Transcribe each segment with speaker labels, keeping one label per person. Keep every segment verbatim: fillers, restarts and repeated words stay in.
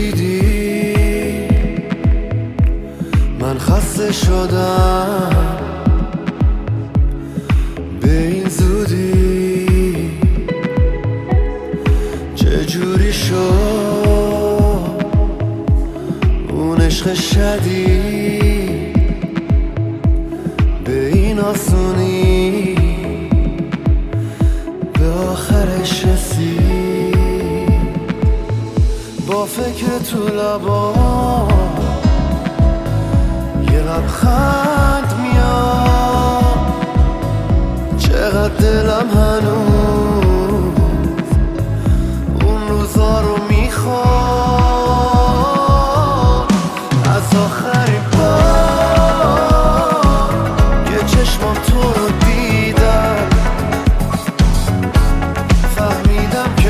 Speaker 1: دیدی من خسته شدم به این زودی چجوری شد اون عشق شدید به این آسونی به آخرش رسید با فکر تو لبا یه لبخند میاد چقدر دلم هنوز اون روزا رو میخواد از آخرین بار که چشمام تو رو دیدم فهمیدم که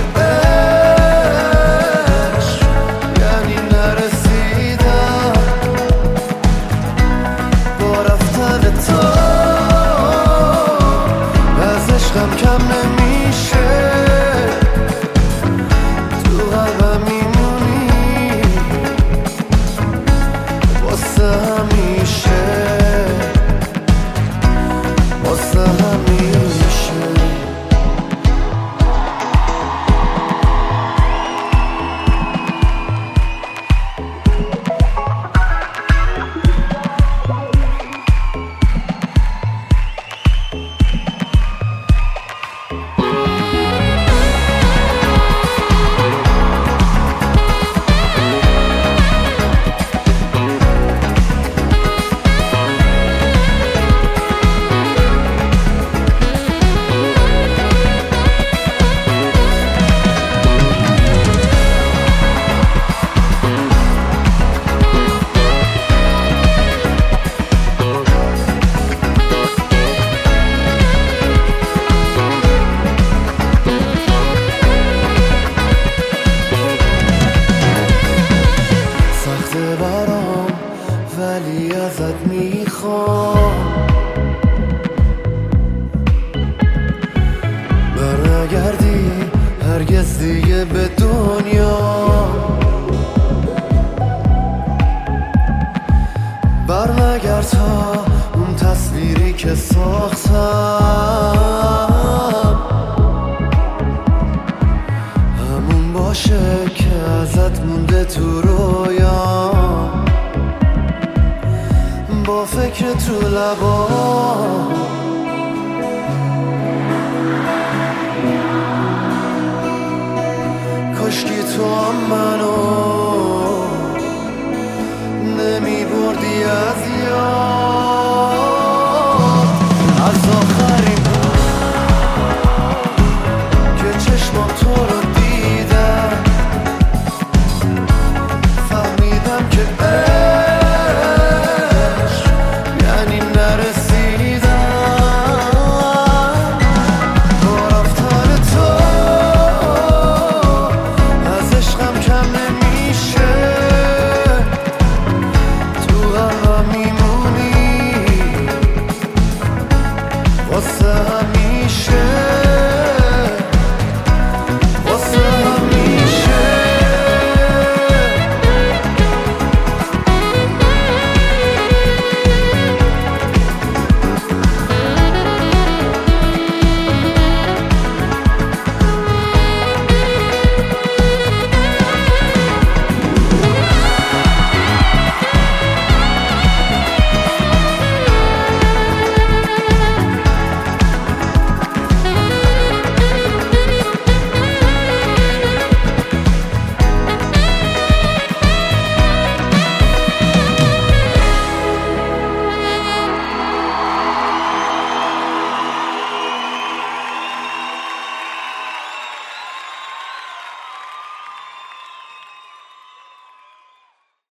Speaker 1: عشق یعنی نرسیدم با رفتن تو از عشقم کم نمیشه تو قلبم میمونی واسه همیشه واسه همیشه ولی ازت میخوام برنگردی هرگز دیگه به دنیا برنگرد تا اون تصویری که ساختم همون باشه که ازت مونده تو رویام با فکر تو لبا کاشکی تو هم منو